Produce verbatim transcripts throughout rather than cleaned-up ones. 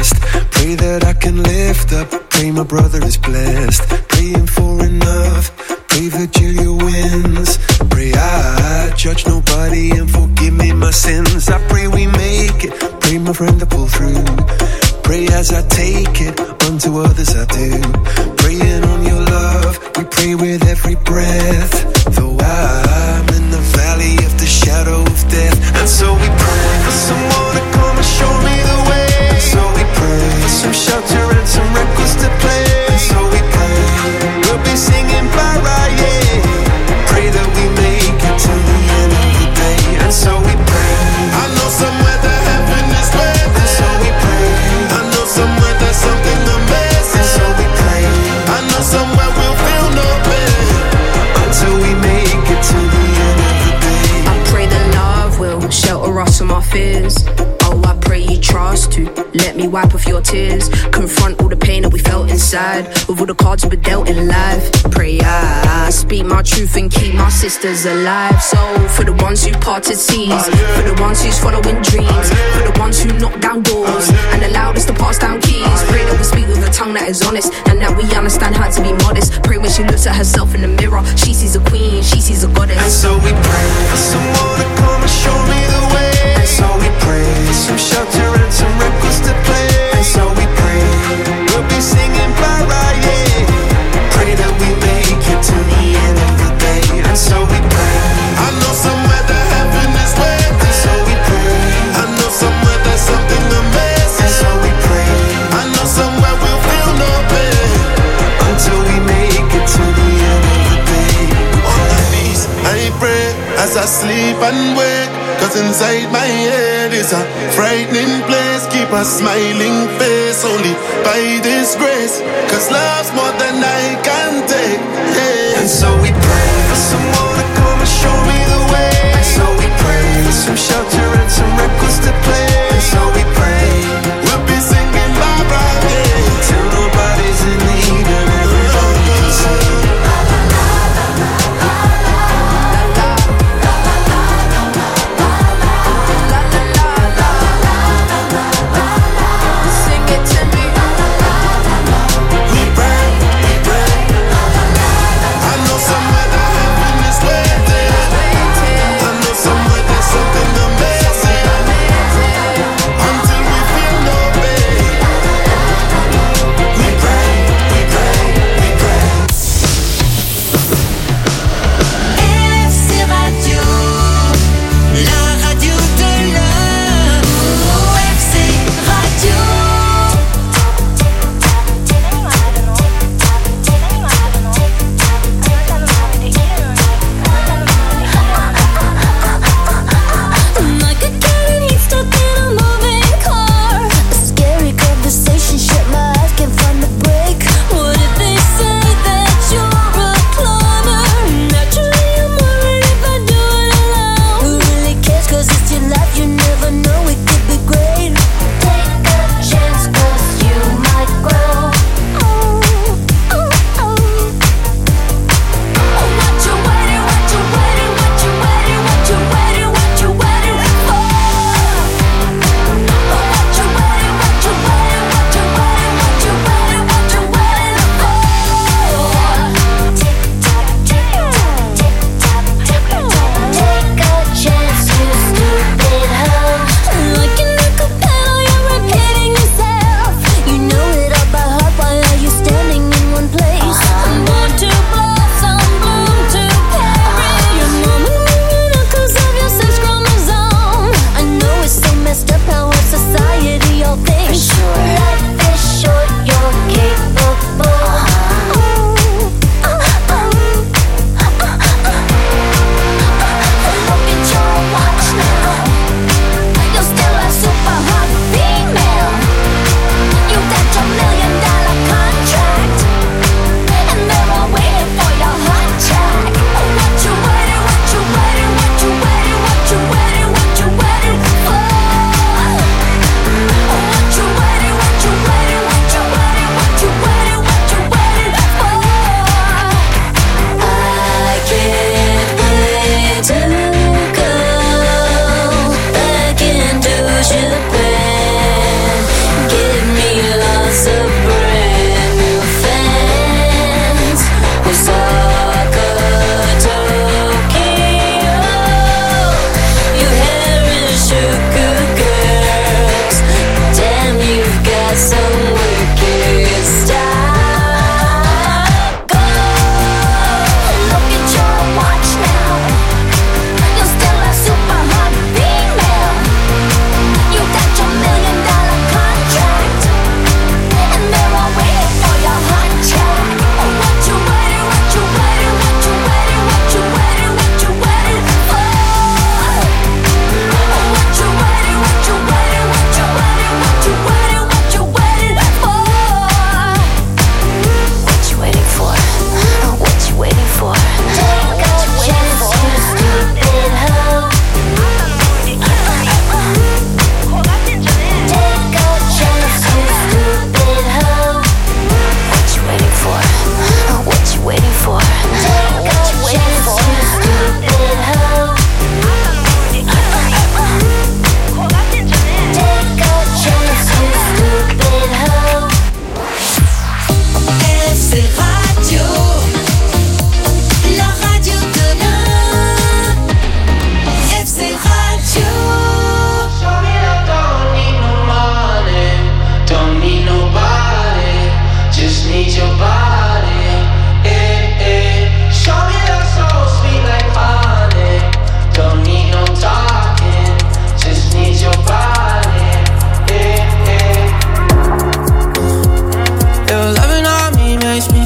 rest. Pray that I can lift up. Pray my brother is blessed. Praying for enough. Pray Virgilia wins. Pray I judge nobody and forgive me my sins. I pray we make it. Pray my friend to pull through. Pray as I take it, unto others I do. Praying on your love, we pray with every breath. Though I'm in the valley of the shadow of death. And so we pray for someone to come and show me the way. And so we pray for some shelter and some records to play. And so we pray, we'll be singing Bara, yeah. Pray that we make it to the end of the day. And so we pray, I know somewhere that heaven is waiting. And so we pray, I know somewhere there's something amazing. And so we pray, I know somewhere we'll feel no pain until we make it to the end of the day. I pray that love will shelter us from our fears. Oh, I pray you trust to let me wipe off your tears. Confront all the pain that we felt inside, with all the cards we were dealt in life. Pray I speak my truth and keep my sisters alive. So for the ones who parted seas, for the ones who's following dreams, for the ones who knock down doors and allowed us to pass down keys. Pray that we speak with a tongue that is honest, and that we understand how to be modest. Pray when she looks at herself in the mirror, she sees a queen, she sees a goddess. And so we pray for someone to come and show me the way. And so we pray for some shelter and some records to play. And so we pray, we'll be singing Bara, yeah. Pray that we make it to the end of the day. And so we pray, I know somewhere that heaven is waiting. And so we pray, I know somewhere there's something amazing. And so we pray, I know somewhere we'll feel no pain until we make it to the end of the day. On my knees, I pray as I sleep and wake, 'cause inside my head is a frightening place. Keep a smiling face only by this grace, 'cause love's more than I can take, yeah. And so we pray for someone to come and show me the way. And so we pray for some shelter and some records to play. And so we pray, we'll be singing Barbara, yeah, till nobody's in need and everybody can sing.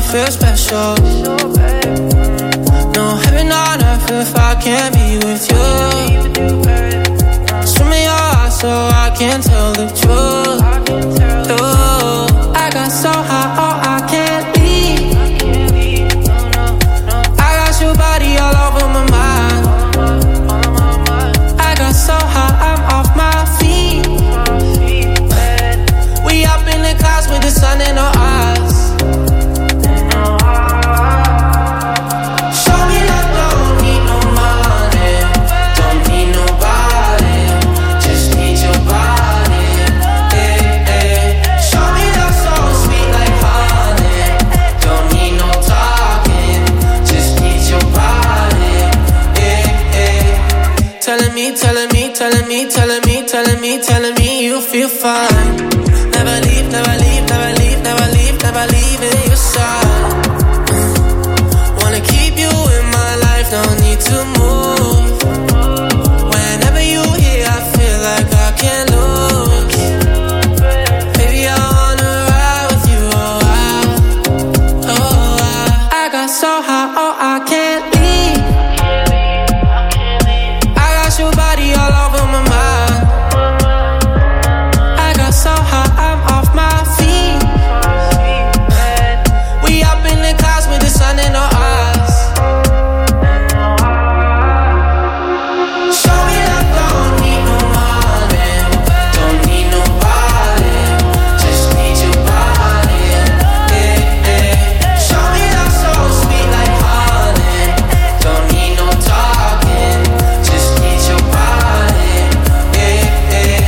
feel special. No heaven on earth if I can't be with you. Swim in your eyes so I can tell the truth. Ooh, I got so high, oh I can't leave. I got your body all over my mind. I got so high, I'm off my feet. We up in the clouds with the sun in our eyes. Show me love, don't need no money, don't need nobody, just need your body. Hey, hey. Show me love so sweet like honey, don't need no talking, just need your body. Hey, hey. Telling me, telling me, telling me, telling me, telling me, telling me you feel fine. Never leave, never leave, never leave, never leave, never leave in your side. Wanna keep you in my life, don't need to move. Whenever you here, I feel like I can't lose. Baby, I wanna ride with you, oh I, oh I. I got so high, oh I can't leave. I got your body all over my mind. I got so high, I'm off my feet. We up in the clouds with the sun in our eyes. Show me love, don't need no money, don't need nobody, just need your body. Yeah, yeah. Show me love so sweet like honey, don't need no talking, just need your body. Yeah, yeah.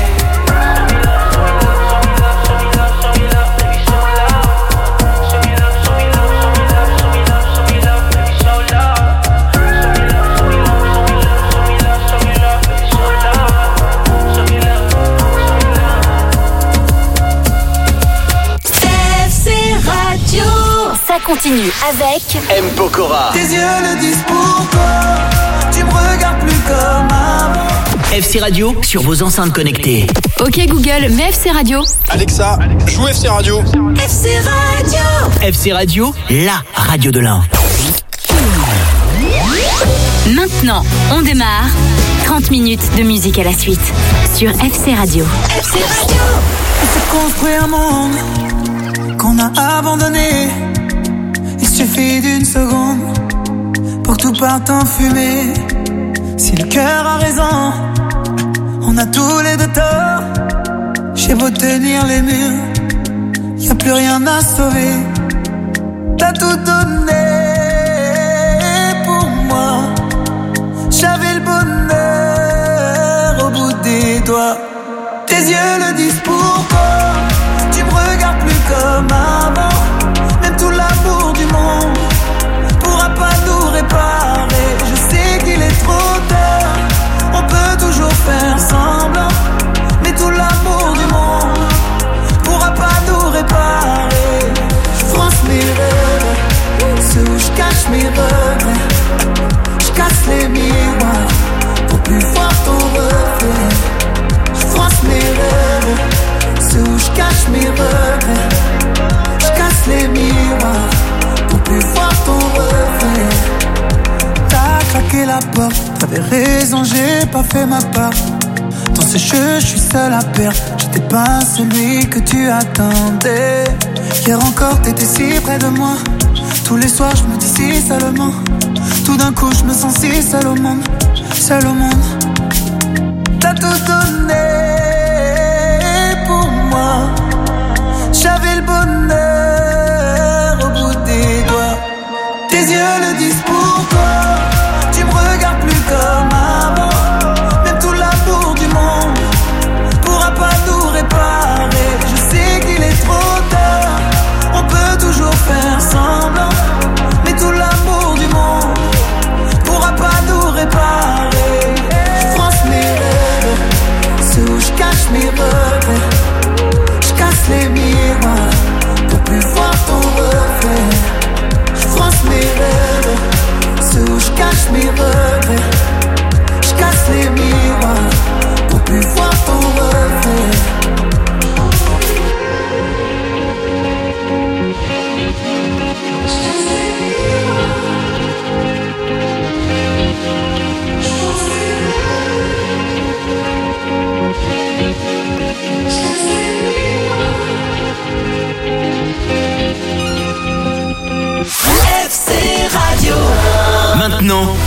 F C Radio. Ça continue avec M. Pokora. Tes yeux le disent pourquoi tu me regardes plus comme avant. F C Radio sur vos enceintes connectées. Ok Google, mets F C Radio. Alexa, joue F C Radio. F C Radio. F C Radio, la radio de l'Ain. Maintenant, on démarre. trente minutes de musique à la suite sur F C Radio. F C Radio. On s'est construit un monde qu'on a abandonné. Il suffit d'une seconde pour que tout parte en fumée. Si le cœur a raison, on a tous les deux tort. J'ai beau tenir les murs, y a plus rien à sauver. T'as tout donné pour moi. J'avais le bonheur au bout des doigts. Tes yeux le disent pourquoi tu me regardes plus comme avant. Même tout l'amour du monde pourra pas nous réparer. Je sais qu'il est trop tard, on peut toujours faire semblant. Mais tout l'amour du monde pourra pas nous réparer. Je fronce mes rêves, ceux où je cache mes regrets. Je casse les miroirs pour plus voir ton reflet. Je fronce mes rêves, ceux où je cache mes regrets. Je casse les miroirs pour plus voir ton reflet. T'as claqué la porte, t'avais raison, j'ai pas fait ma part. Dans ce jeu, je suis seul à perdre. J'étais pas celui que tu attendais. Hier encore, t'étais si près de moi. Tous les soirs, je me dis si seulement. Tout d'un coup, je me sens si seul au monde. Seul au monde. T'as tout donné pour moi. J'avais le bonheur au bout des doigts. Tes yeux le disent pourquoi tu me regardes plus comme avant. Même tout l'amour du monde pourra pas nous réparer. Je sais qu'il est trop tard, on peut toujours faire semblant. Mais tout l'amour du monde pourra pas nous réparer. Je fronce mes rêves, ceux où je cache mes regrets. Je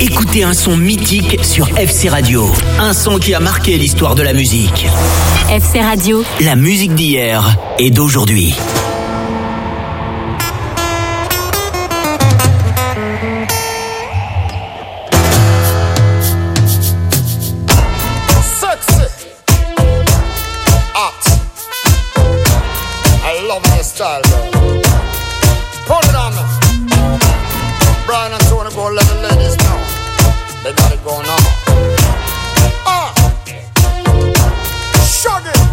Écoutez un son mythique sur F C Radio. Un son qui a marqué l'histoire de la musique. F C Radio. La musique d'hier et d'aujourd'hui. Sexy. Hot. I love your style, girl. Put it on me. Brian and Tony, go let the ladies know. They got it going on. Ah, shug it.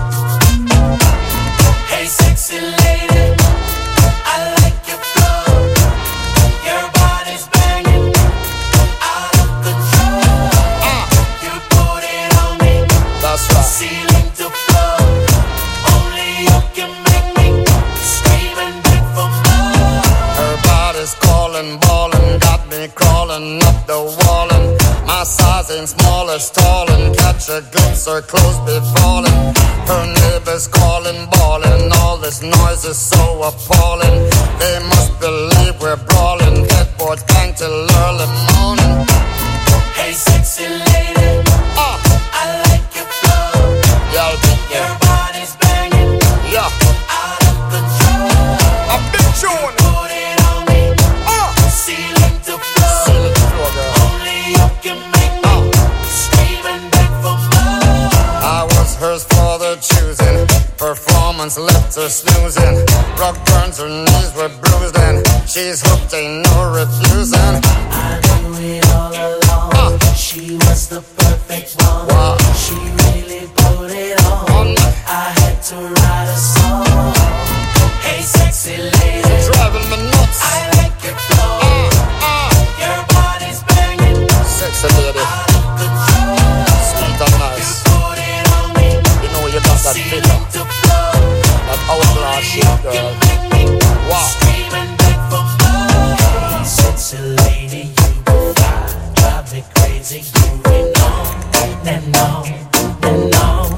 Hey, sexy lady, I like your flow. Your body's banging, out of control. Ah, You put it on me, that's right. ceiling to floor. Only you can make me scream and beg for more. Her body's calling, ballin', got me crawling up the wall, and my size ain't small as tall, and catch a glimpse, her clothes be falling. Her neighbors calling, bawling, all this noise is so appalling. They must believe we're brawling, headboard bang till early morning. Hey, sexy lady, Ah, I like your flow. yeah, yeah, Your body's banging, yeah. out of control. A big tune. Put it on me, Ah, ceiling to floor. seal it floor, girl. Only you can make me scream and beg for more. I was hers for the choosing. Performance left her snoozing. Rock burns, her knees were bruised, and she's hooked, ain't no refusing. I knew it all along. Ah. She was the perfect one. Wow. She really put it on. On me. I had to write a song. Hey, sexy lady, Driving me nuts. I like your flow. Ah, ah. Your body's banging, Sexy lady, out of control. sweet and nice. Put it on me, You know you got that ceiling figure, to floor. that hourglass shape, girl. Wow. Scream and beg for more. Hey, sexy lady, you go fly, drive me crazy, moving on and on and on.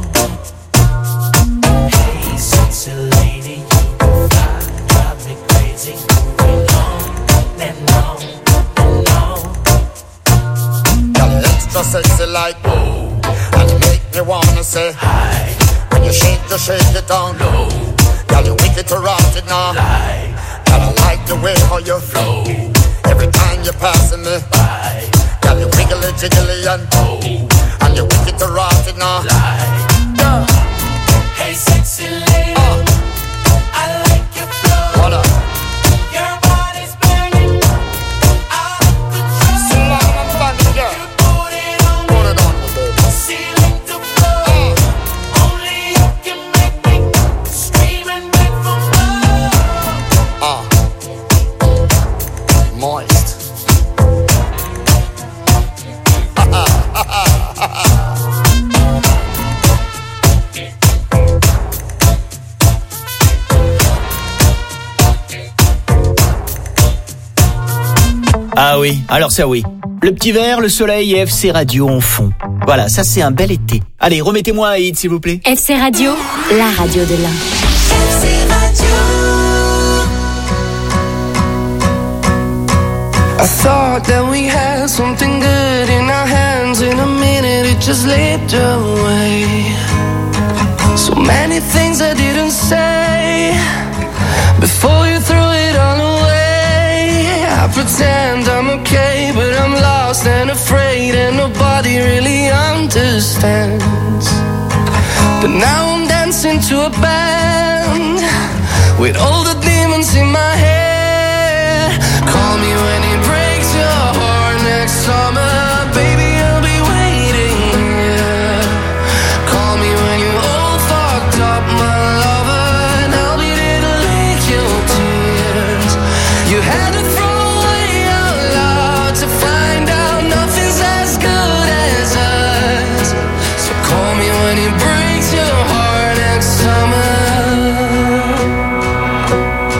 Hey, sexy lady, you go fly, drive me crazy, moving on and on and on. Girl, you extra sexy like oh, and you make me wanna say Hi, when you shake, you shake it down low. Girl, you wicked to rot it now. lie, Girl, I like the way how you flow. Every time you're passing me, bye, girl, you wiggly jiggly and oh, and you wicked to rot it now. lie. Yeah. Hey, sexy lady, Ah, I like your flow. what up? Your body's banging, out of control. Slam and bang it, girl. Put it on me, Put it on me, baby. ceiling to floor. Ah, Only you can make me scream and beg for more. ah. Moist. Ah oui, alors ça oui. Le petit verre, le soleil et F C Radio en fond. Voilà, ça c'est un bel été. Allez, remettez-moi un hit s'il vous plaît. F C Radio, la radio de l'Ain. F C Radio. I thought that we had something good in our hands. In a minute it just slipped away. So many things I didn't say before you threw it all away. I pretend I'm okay, but I'm lost and afraid, and nobody really understands. But now I'm dancing to a band with all the demons in my head. Call me when it breaks your heart next summer, baby, I'll be waiting, yeah. Call me when you're all fucked up, my lover, and I'll be there to lick your tears. You had to throw away out loud to find out nothing's as good as us. So call me when it breaks your heart next summer.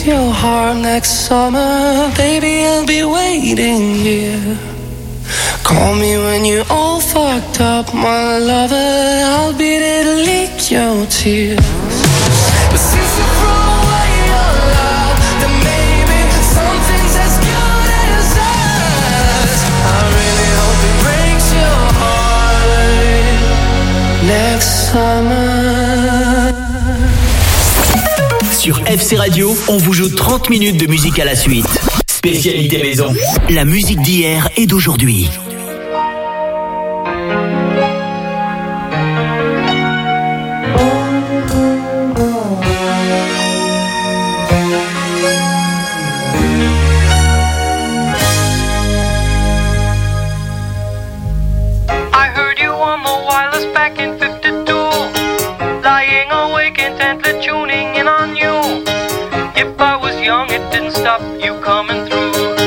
your heart next summer, baby, I'll be waiting here. Call me when you're all fucked up, my lover, I'll be there to lick your tears. But since you throw away your love, then maybe something's as good as us. I really hope it breaks your heart next summer. Sur F C Radio, on vous joue trente minutes de musique à la suite. Spécialité maison. La musique d'hier et d'aujourd'hui. I heard you on the wireless back in fifty-two, lying awake intently tuning in on you. If I was young, it didn't stop you coming through.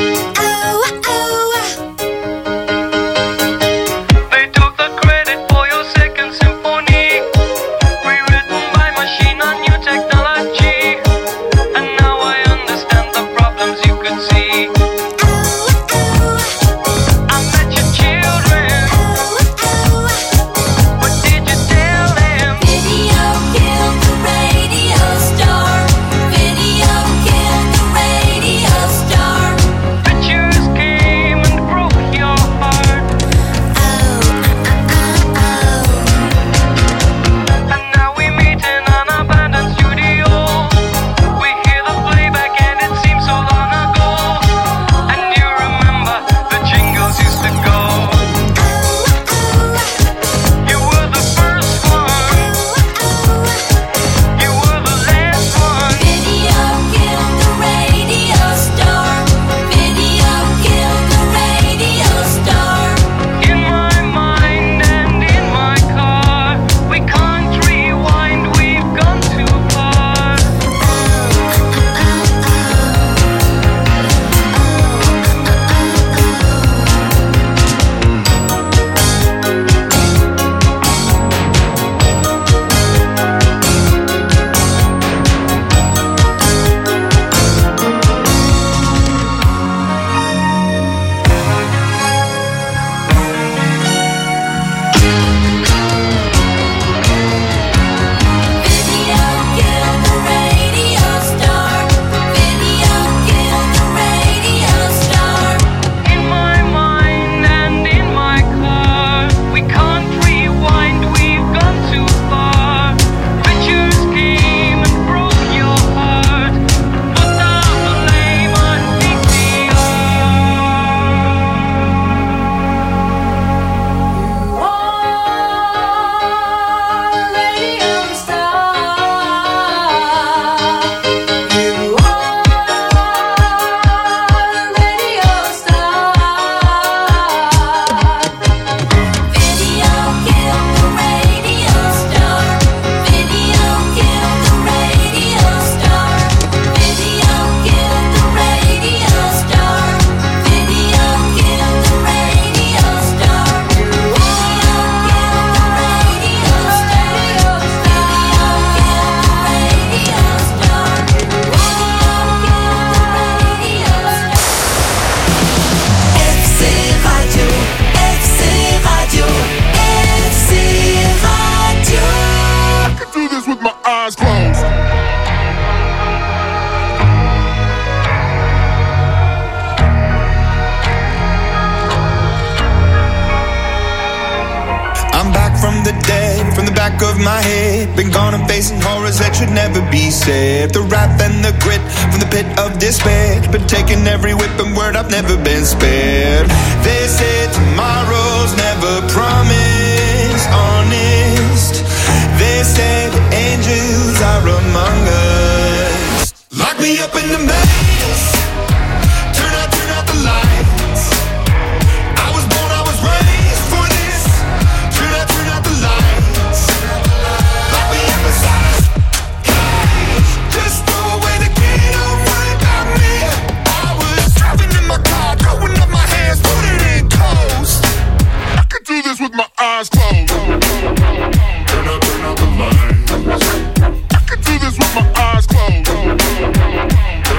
They took the credit for your second symphony, rewritten by machine on new technology. And now I understand the problems you could see. I met your children. What did you tell them? Video killed the radio star. Video killed the radio star. Pictures came and broke your heart. Oh, oh, oh, And now we meet in an abandoned studio. We hear the playback and it seems so long ago. And you remember the jingles used to go. You were the first one. You were the last one. Video killed the radio star. Video killed the radio star. In my mind and in my car, we can't rewind, we've gone too far. Video killed the radio star. Video killed the radio star. In my mind and in my car, we can't rewind, we've gone too far. Pictures came and broke your heart. Put down the blame on D C R. Radio back of my head. Been gone and facing horrors that should never be said. The wrath and the grit from the pit of despair. Been taking every whip and word, I've never been spared. They say tomorrow's never promised, honest. They say the angels are among us. Lock me up in the maze. Turn out, turn out the lights. I was born, I was raised for this. Turn out, turn out the lights. Lock me up inside a cage. Just throw away the key, don't worry about me. I was driving in my car, throwing up my hands, put it in coast. I could do this with my eyes closed. Turn out, turn out the lights. I could do this with my eyes closed. Turn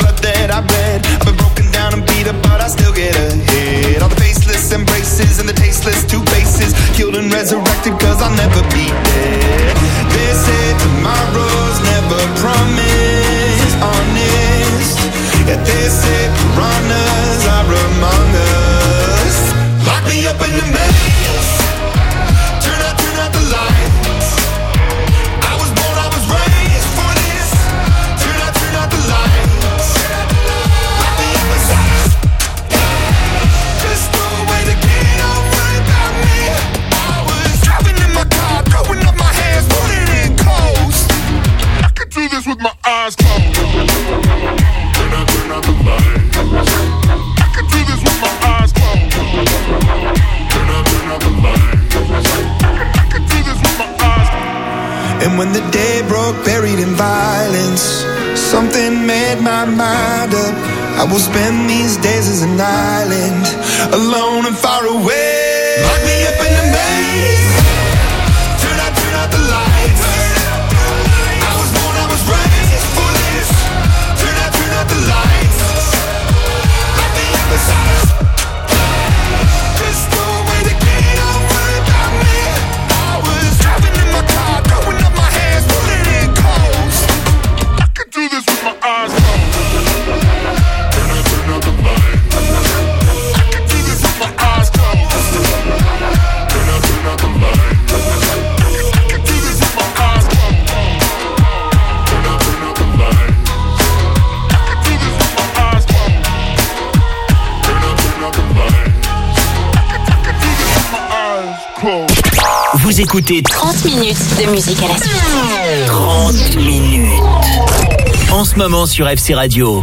blood that I bled. I've been broken down and beat up, but I still get ahead. All the faceless embraces and the tasteless two faces, killed and resurrected, cause I'll never be dead. They say tomorrow's never promised, honest. Yeah, they say piranhas are among us. Lock me up in the maze, turn out, turn out the lights. I was born, I was raised for this. Turn out, turn out the lights. Lock me up inside. Just throw away the key, don't worry about me. I was driving in my car, throwing up my hands, putting in coast. I could do this with my eyes closed. Turn out, turn out the lights. I could do this with my eyes closed. Turn out, turn out the lights. I could do this with my eyes closed. And when the day broke, buried in violence, something made my mind up. I will spend these days as an island, alone and far away. Lock me up in the maze. Turn out, turn out the lights. I was born, I was raised for this. Turn out, turn out the lights. Lock me up inside. Just throw away the key, don't worry about me. I was driving in my car, throwing up my hands, pulling in coast. I could do this with my eyes closed. Turn out, turn out the lights. I could do this with my eyes closed. Turn out, turn out the lights. I could do this with my eyes closed. Turn out, turn out the lights. I could do this with my eyes closed. Turn out, turn out the lights. I could, I could do this with my eyes closed. Vous écoutez trente minutes de musique à la suite. trente minutes. En ce moment sur F C Radio.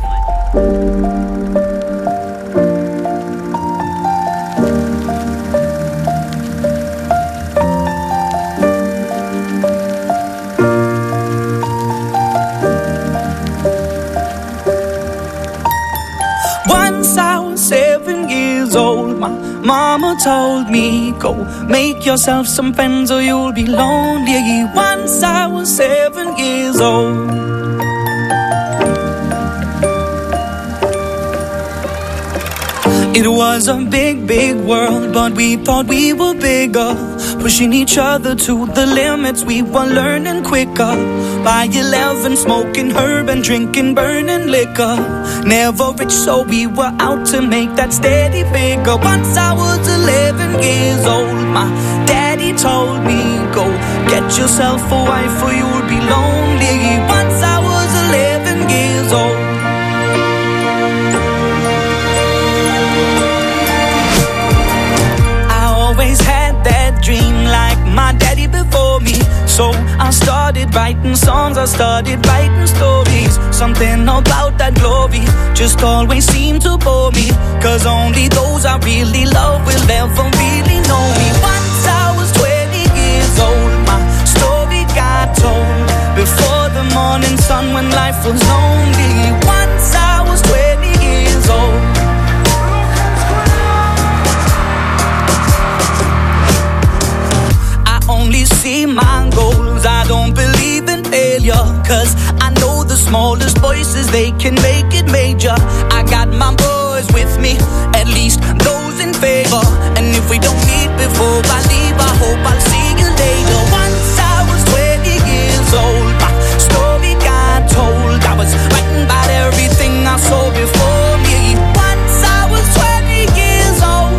Once I was seven years old, my mama told me, go make yourself some friends or you'll be lonely. Once I was seven years old. It was a big, big world, but we thought we were bigger, pushing each other to the limits. We were learning quicker. By eleven, smoking herb and drinking burning liquor. Never rich, so we were out to make that steady figure. Once I was eleven years old, my daddy told me, go get yourself a wife or you'll be lonely. Once I was eleven years old. Always had that dream like my daddy before me. So I started writing songs, I started writing stories. Something about that glory just always seemed to bore me, cause only those I really love will ever really know me. Once I was twenty years old, my story got told before the morning sun when life was lonely. Once I was twenty years old. Only see my goals, I don't believe in failure, cause I know the smallest voices, they can make it major. I got my boys with me, at least those in favor. And if we don't meet before I leave, I hope I'll see you later. Once I was twenty years old, my story got told. I was writing about everything I saw before me. Once I was twenty years old.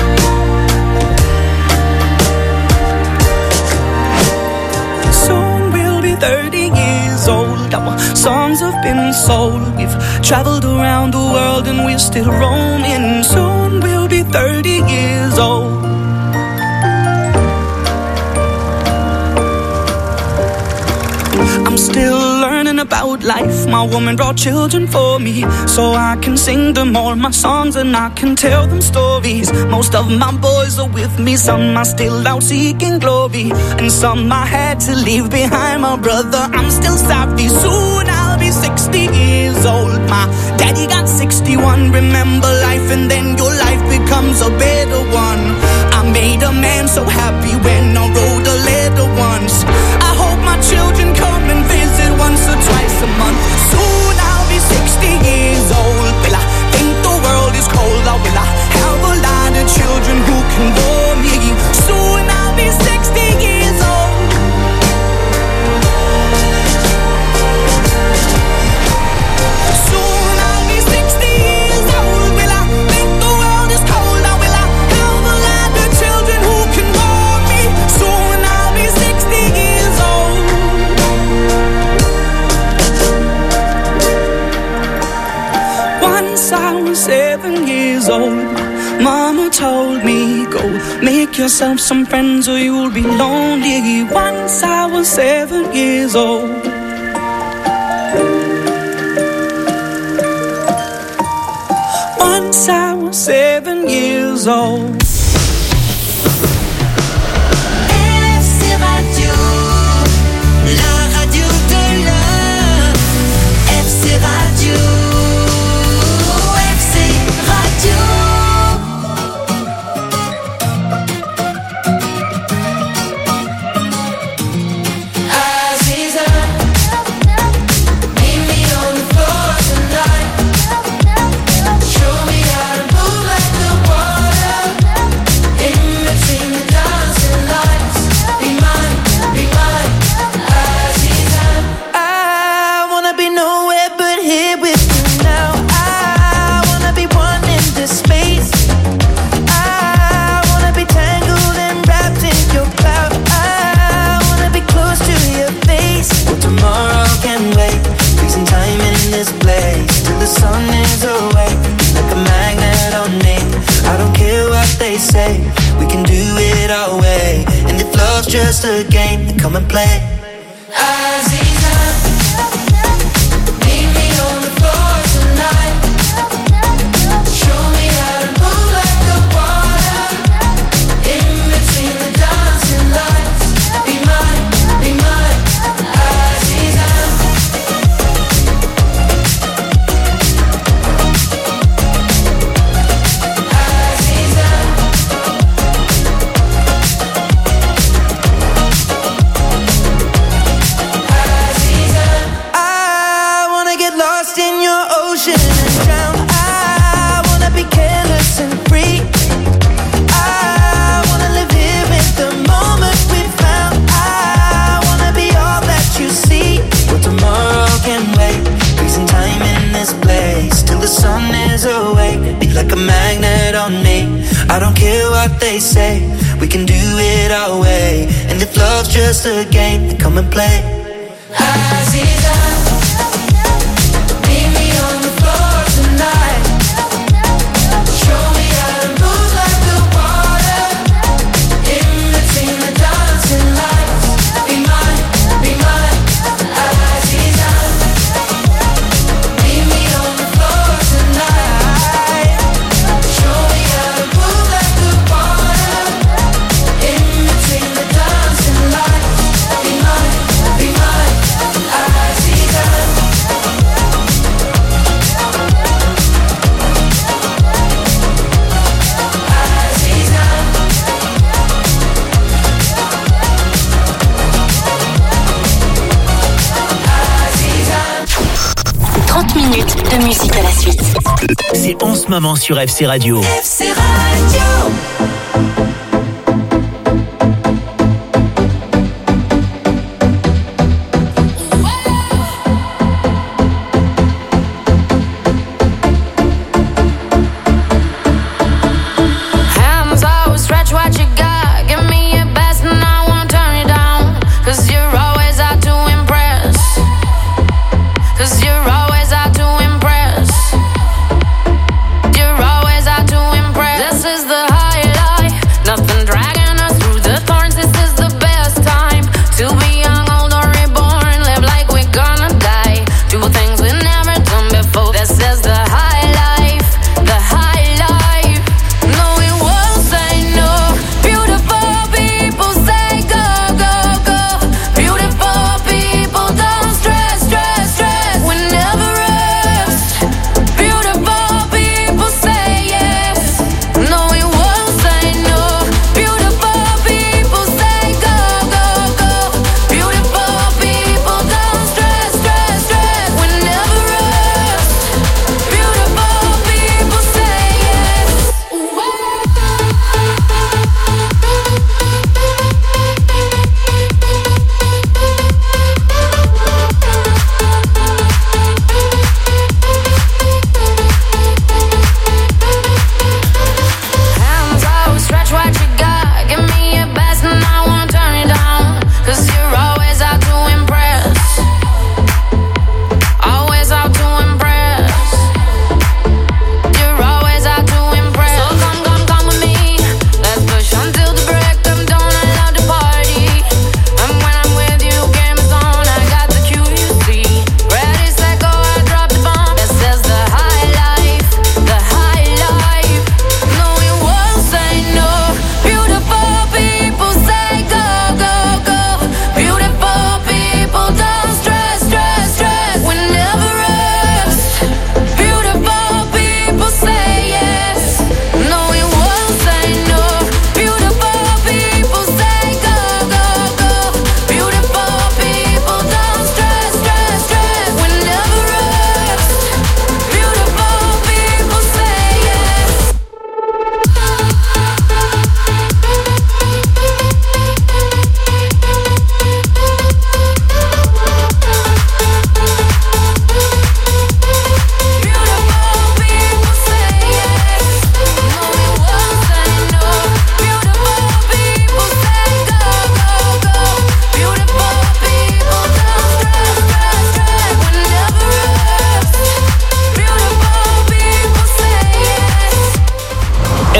thirty years old, our songs have been sold. We've traveled around the world and we're still roaming. Soon we'll be thirty years old. I'm still learning about life. My woman brought children for me, so I can sing them all my songs and I can tell them stories. Most of my boys are with me, some are still out seeking glory, and some I had to leave behind. My brother, I'm still sorry. Soon I'll be sixty years old. My daddy got sixty-one. Remember life and then your life becomes a better one. I made a man so happy when I wrote a letter once. I hope my children come and visit once or twice a month. Soon I'll be sixty Once I was seven years old, Mama told me, go make yourself some friends or you'll be lonely. Once I was seven years old. Once I was seven years old. F C Radio, la radio de l'heure. F C Radio, F C Radio. Aziza, meet me on the floor tonight. Show me how to move like the water in between the dancing lights. Be mine, be mine, Aziza. I wanna be nowhere but here with you now. I wanna be one in this space. I wanna be tangled and wrapped in your cloud. I wanna be close to your face. Well, tomorrow can wait. Freezing time in this place till the sun is away. Like a magnet on me. I don't care what they say. We can do it our way. And if love's just a game, then come and play. Aziza, meet me on the floor tonight. Show me how to move like the water in between the dancing lights. Be mine, be mine, Aziza. Aziza. I wanna get lost in your ocean and drown. I wanna be careless and free. I wanna live here in the moment we found. I wanna be all that you see. Well, tomorrow can wait. Freezing time in this place till the sun is awake. Be like a magnet on me. I don't care what they say. We can do it our way. And if love's just a game, then come and play. Aziza, meet me on the floor tonight. Show me how to move like the water in between the dancing lights. Be mine, be mine, Aziza. Meet me on the floor tonight. Show me how to move like the water in between the dancing lights. Be mine, be mine, Aziza. trente minutes de musique à la suite. C'est en ce moment sur F C Radio. F C Radio. Hands always stretch what you got. Give me your best and I won't turn you down. Cause you're always out to impress. Cause you're always out to impress. You're always out to impress. This is the high life.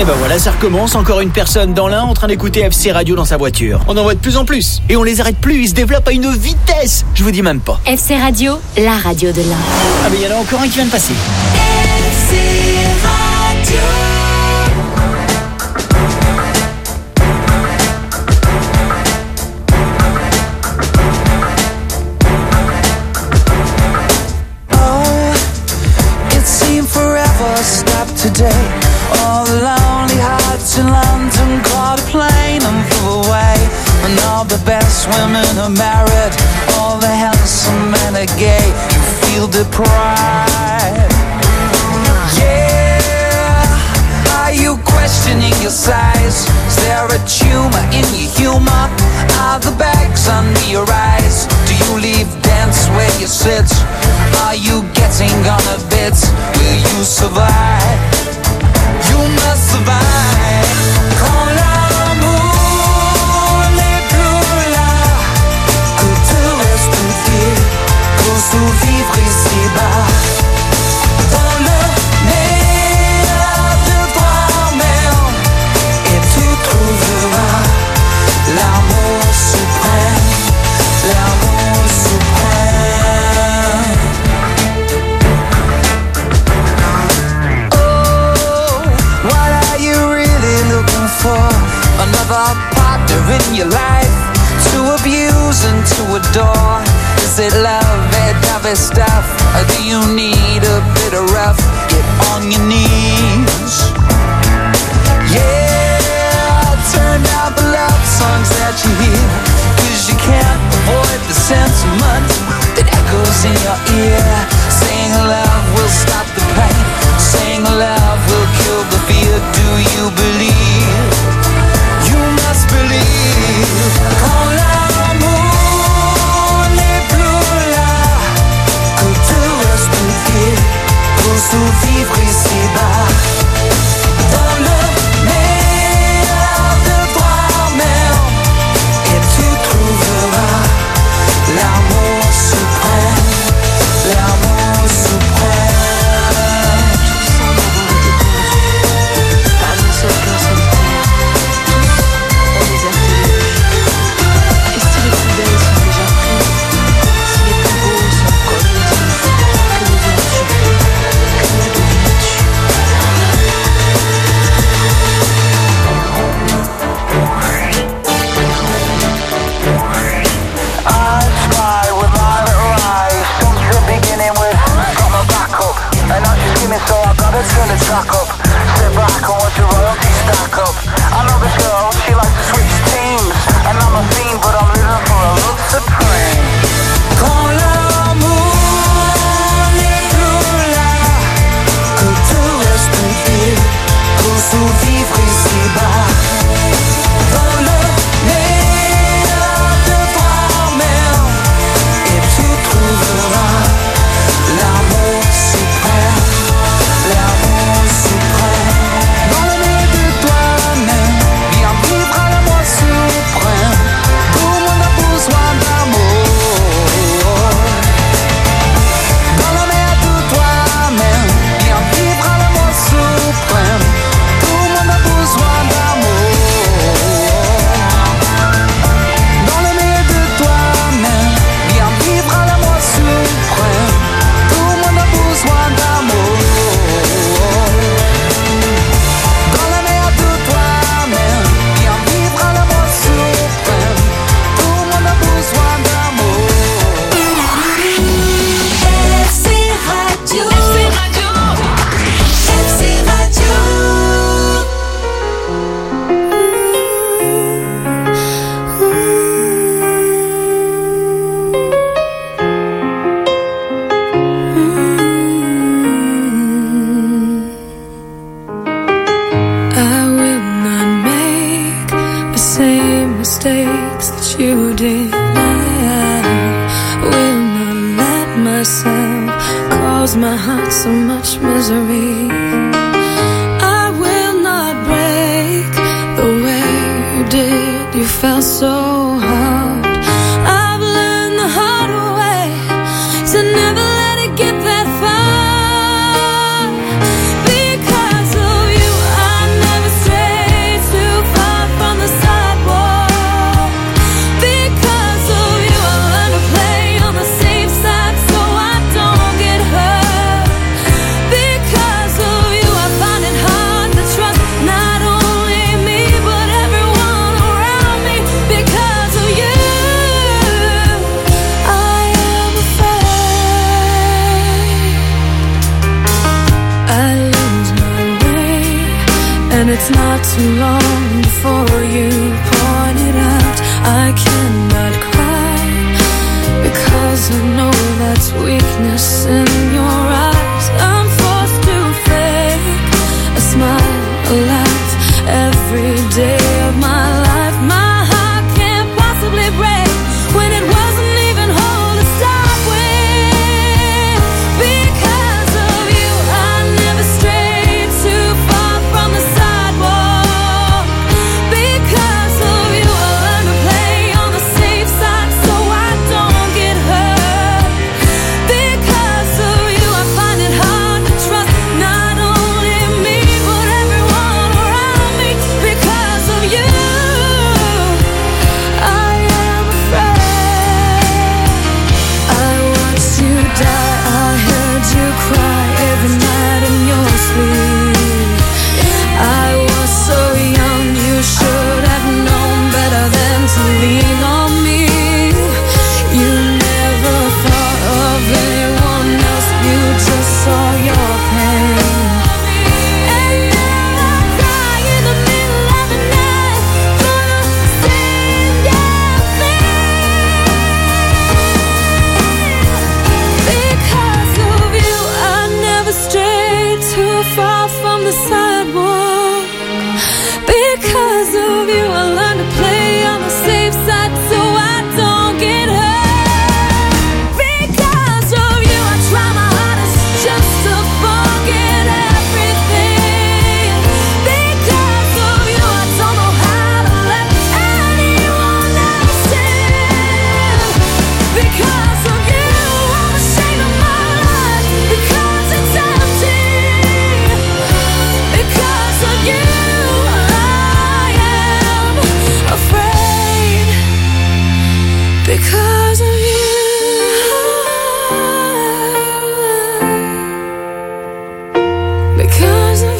ben voilà, ça recommence. Encore une personne dans l'un en train d'écouter F C Radio dans sa voiture. On en voit de plus en plus. Et on les arrête plus, ils se développent à une vitesse. Je vous dis même pas. F C Radio, la radio de l'un. Ah mais il y en a encore un qui vient de passer. F C Radio. Stop today. All the lonely hearts in London caught a plane and flew away. And all the best women are married, all the handsome men are gay. You feel deprived. Yeah. Are you questioning your size? Is there a tumor in your humor? Are the bags under your eyes? Do you leave dance where you sit? Are you getting on a bit? Will you survive? You must survive. Quand l'amour n'est plus là, que te reste-t-il pour survivre ici-bas? Dans le meilleur de toi-même, et tu trouveras l'amour suprême, l'amour suprême. Oh, what are you really looking for? Another partner in your life to abuse and to adore? Is it love, that type of stuff? Or do you need a bit of rough? Get on your knees. Yeah, turn down the love songs that you hear, 'cause you can't avoid the sentiment that echoes in your ear. Saying love will stop the pain, saying love will kill the fear. Do you believe? You must believe. Quand l'amour n'est plus là, que te reste-t-il pour survivre ici-bas? Dans le meilleur de toi-même, et tu trouveras l'amour suprême, l'amour suprême. Pas une seule personne pour moi. On déserte les rues. Et si les plus belles sont déjà prises, si les plus beaux sont comme les dieux, que me viens-tu? Que me deviens-tu? I try with my little eyes since the beginning with got my back up, and I'm just skimming, so I gotta turn the track up. Sit back and watch the royalty stack up. I know this girl, she likes to switch teams, and I'm a fiend, but I'm living for a love supreme. Quand l'amour n'est plus là, que te reste-t-il pour survivre ici-bas? Dans le meilleur de toi-même, et tu trouveras l'amour suprême, l'amour suprême. Dans le meilleur de toi-même, viens vivre à l'amour suprême. Tout le monde a besoin d'amour. Dans le meilleur de toi-même, viens vivre à l'amour suprême. Tout le monde a besoin d'amour. Dans le meilleur de toi-même, viens vivre à l'amour suprême. Tout le monde a besoin d'amour. Dans le meilleur de toi-même, viens vivre à l'amour suprême. Tout le monde a besoin d'amour. F C Radio. F C Radio. F C Radio. I will not make the same mistakes that you did. I will not let myself cause my heart so much misery. I will not break the way you did. You felt so hard. I've learned the hard way to never let it get that far. Because of you, I never it's not too long before you point it out. I cannot cry because I know that's weakness in your eyes. I'm forced to fake a smile, a laugh every day of my life. My heart can't possibly break when it wasn't even whole to start with. Because of you, I never strayed too far from the sidewalk. Because of you, I learned to play on the safe side so I don't get hurt. Because of you, I find it hard to trust not only me but everyone around me. Because of you, I am afraid. I watched you die, I heard you cry every night in your sleep. I was so young, you should have known better than to lean on me. You never thought of anyone else, you just saw your pain. And now I cry in the middle of the night for the same damn thing. Because of you, I never strayed too far from the sidewalk. Because of you, I learned to play on the safe side so I don't get hurt. Because of you, I try my hardest just to forget everything. Because of you, I don't know how to let anyone else in. Because of you, I'm ashamed of my life because it's empty. Because of you, I am afraid. Because of you. Because of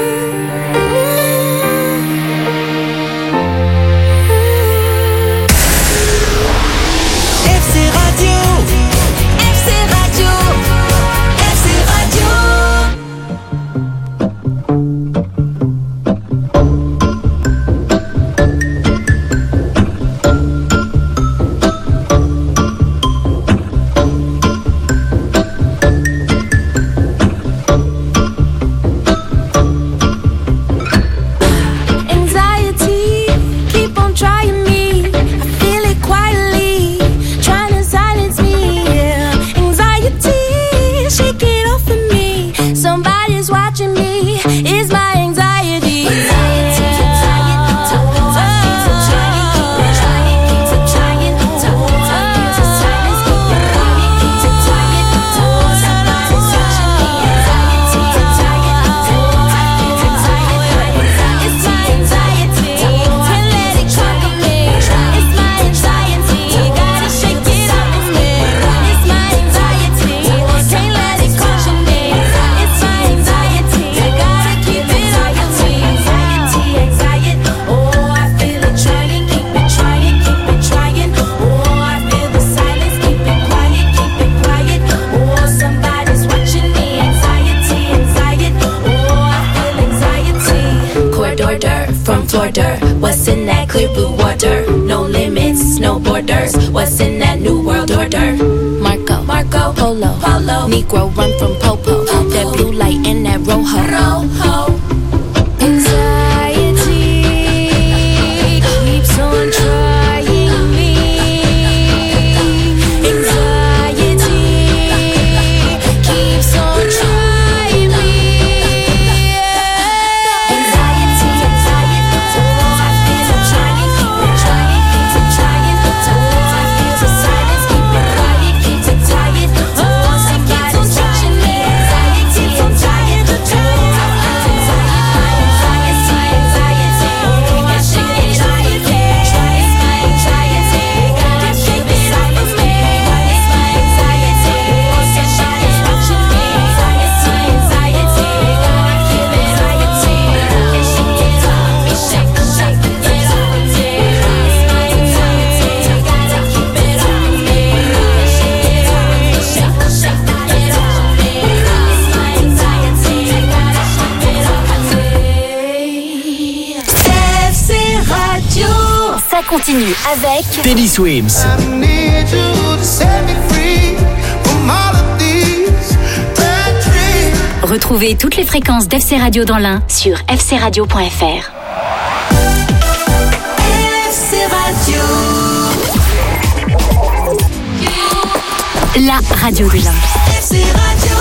F C Radio. F C Radio. F C Radio. Anxiety, keep on trying me. I feel it quietly, trying to silence me. Yeah. Anxiety, shake it off of me. Somebody's watching me. It's my anxiety. Anxiety, it's my anxiety, can't let it conquer me. It's my anxiety, gotta shake it off of me. It's my anxiety, can't let it conquer me. It's my anxiety, gotta keep it off of me. Anxiety, anxiety, oh I feel it trying, keep it trying, keep it trying. Oh I feel the silence, keep it quiet, keep it quiet. Oh somebody's watching me. Anxiety, anxiety, oh I feel anxiety. Court order from Florida. What's in that clear blue water? No limits, no borders. What's in that new world order? Marco, Marco, Polo, Polo. Negro run from Popo. That blue light in that rojo. Rojo. Anxiety keeps on trying me. Anxiety keeps on trying me. Anxiety, anxiety, oh I feel it trying, keep it trying, keep it trying. Oh I feel the silence, keep it quiet, keep it tired. Oh somebody's watching me. Anxiety, anxiety, oh I feel continue avec Teddy Swims. I need you to set me free from all of these bad dreams. Retrouvez toutes les fréquences d'F C Radio dans l'Ain sur f c radio point f r. F C Radio. La radio de l'Ain. F C Radio.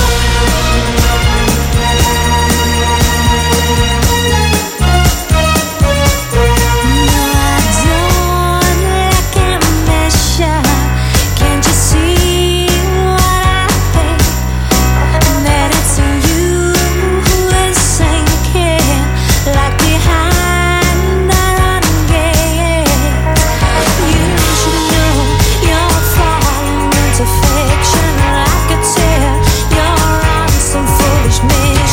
Fiction, I could tell you're on some foolish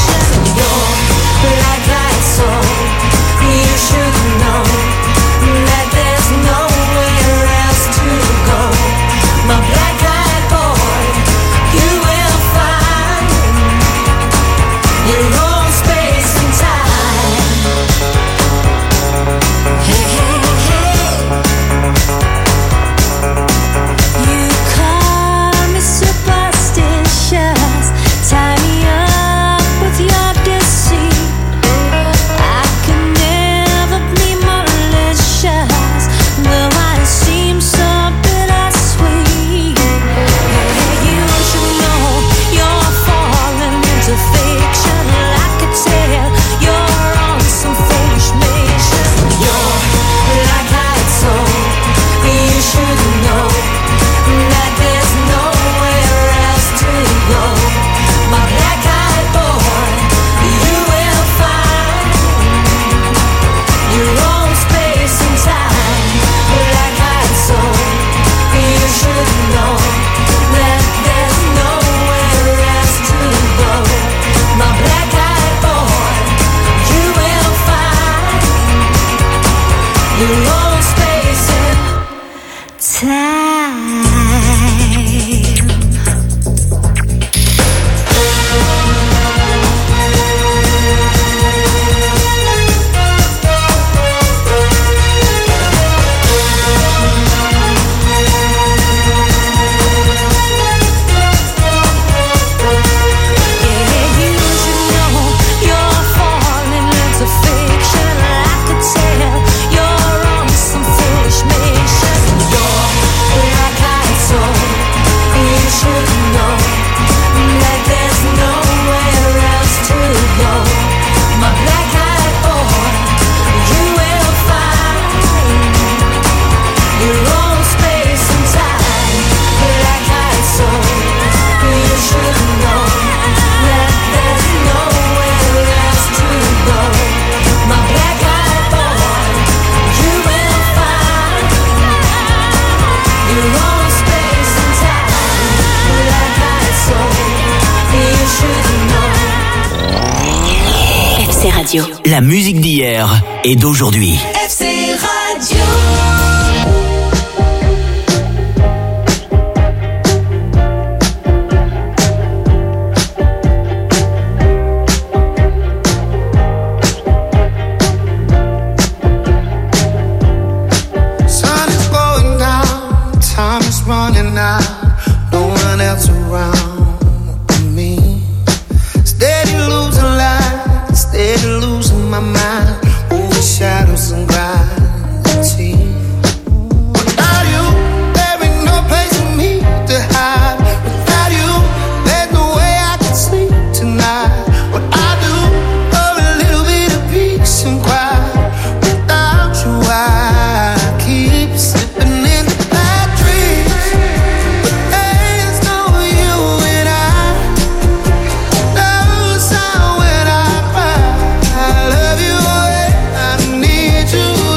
Radio. La musique d'hier et d'aujourd'hui. F C Radio. You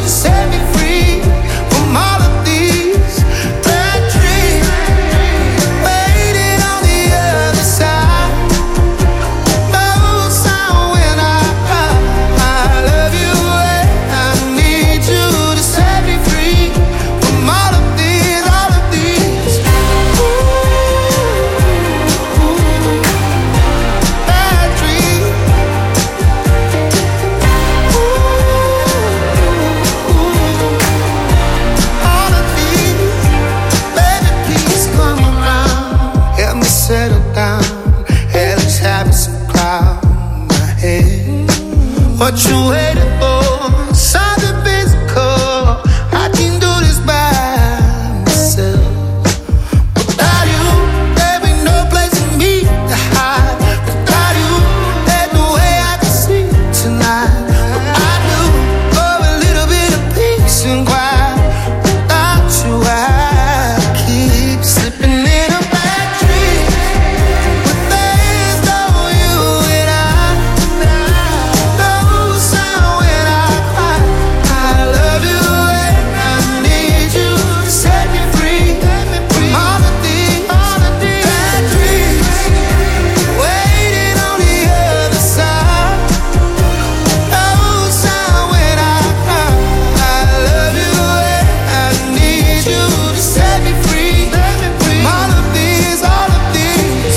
what you waiting for? Something physical. I can do this by myself. Without you, there ain't no place for me to hide. Without you, there's no way I can sleep tonight. But I do for a little bit of peace and quiet. Without you, I keep slipping in a bad dream. But there's no you and I. No sound when I cry. I love you and I need you to set me free. From all the things, all the things, bad dreams, waiting on the other side. No sound when I cry. I love you and I need you to set me free. From all the things, all the things.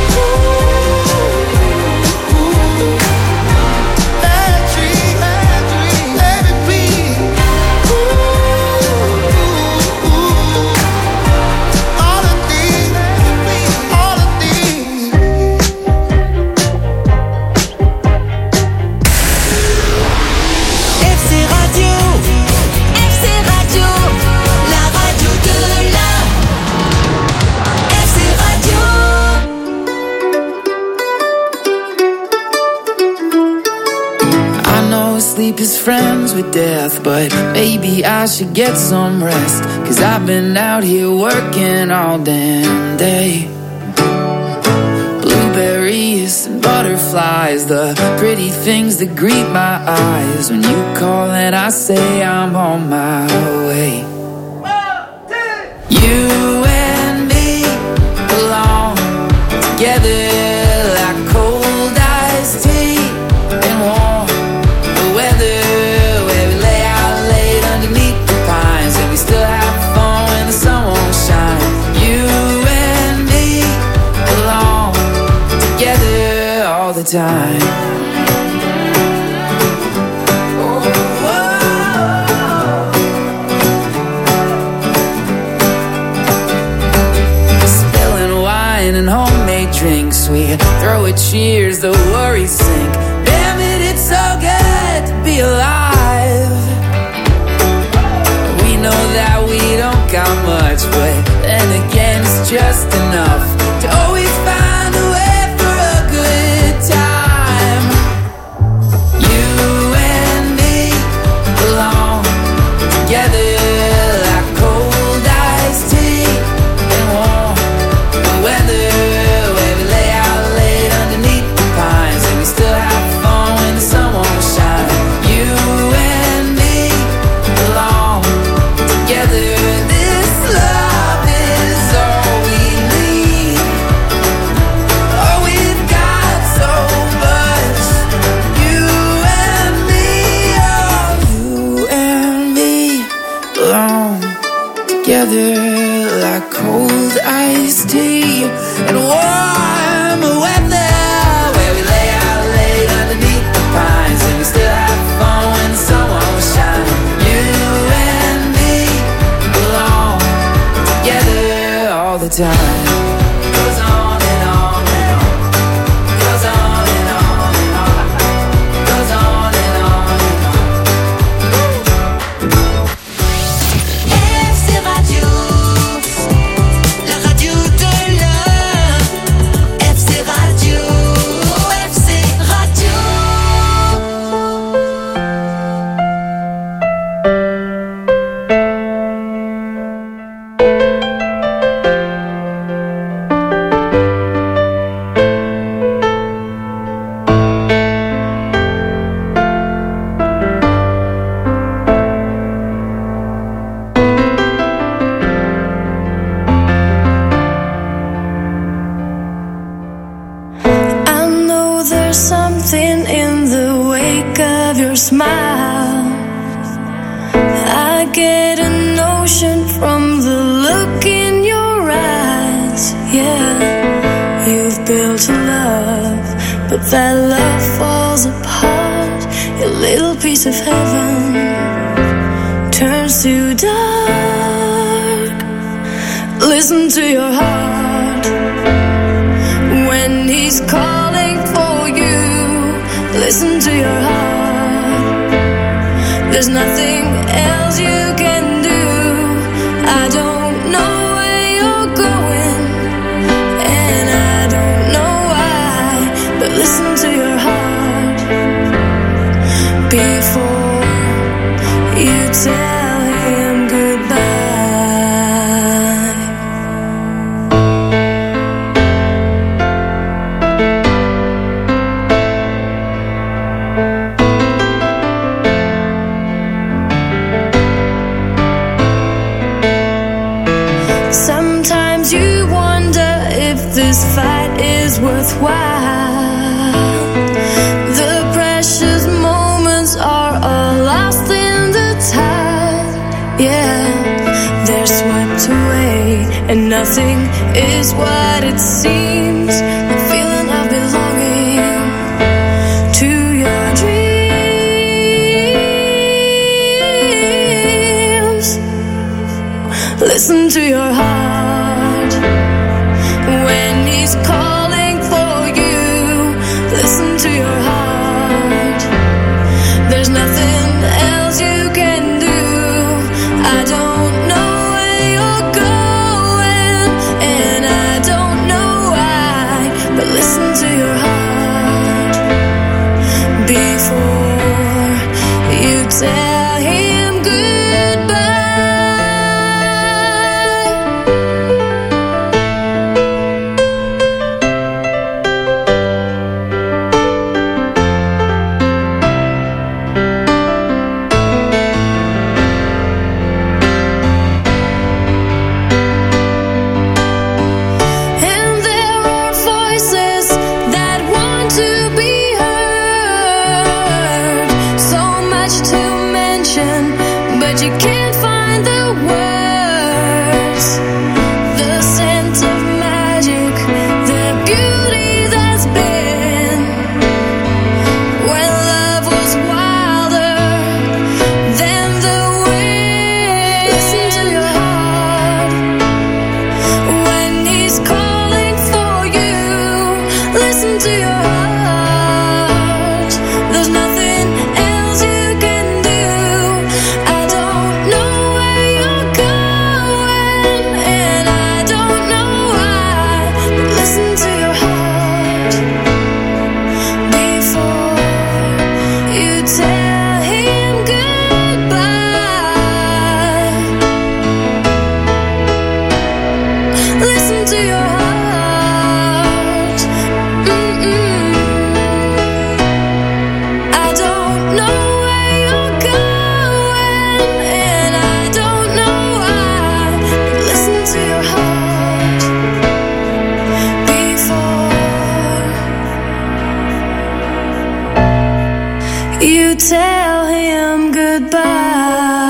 Bad dream, bad dream, let me please. All the things, all the things. F C Radio, F C Radio, la radio de la F C Radio. I know sleep is friends with death, but maybe I should get some rest. Cause I've been out here working all damn day. Blueberries and butterflies, the pretty things that greet my eyes. When you call and I say I'm on my way. You and me belong together like cold iced tea and warm weather, where we lay out late underneath the pines, and we still have fun when the sun won't shine. You and me belong together all the time. Spilling wine and homemade drinks, we throw a cheers, the worries sink. Damn it, it's so good to be alive. We know that we don't got much, but then again it's just enough to always find a way for a good time. You and me belong together like cold iced tea and warm weather, where we lay out late underneath the pines, and we still have fun when the sun won't shine. You and me belong together. This love is all we need. Oh, we've got so much. You and me, oh, you and me belong together like cold iced tea and warm weather, where we lay out late underneath the pines, and we still have fun when the sun won't shine. You and me belong together all the time. Goes on and on and on. Goes on and on and on. Goes on and on and on. F C Radio, la radio de la F C Radio, F C Radio. I know there's something in the wake of your smile. I get a notion from the look in your eyes. Yeah, you've built a love, but that love falls apart. Your little piece of heaven turns to dark. Listen to your heart when he's calling for you. Listen to your heart. There's nothing else you can do. I don't know where you're going, and I don't know why, but listen to your heart before you tell him goodbye. Sometimes you wonder if this fight is worthwhile. The precious moments are all lost in the tide. Yeah, they're swept away, and nothing is what it seems. The feeling of belonging to your dreams. Listen to your heart when he's calling for you. Listen to your heart. There's nothing else you can do. I don't know where you're going, and I don't know why, but listen to your heart before you tell him goodbye. And there are voices that want to be heard. So much to mention, but you can't find the words. The scent of magic, the beauty that's been when love was wilder than the wind. Listen to your heart when he's calling for you. Listen to your heart. There's nothing else you can do. I don't know where you're going, and I don't know why, but listen to your heart before you tell him goodbye. Listen to your heart. Mm-mm. I don't know where you're going, and I don't know why, but listen to your heart before you tell him goodbye.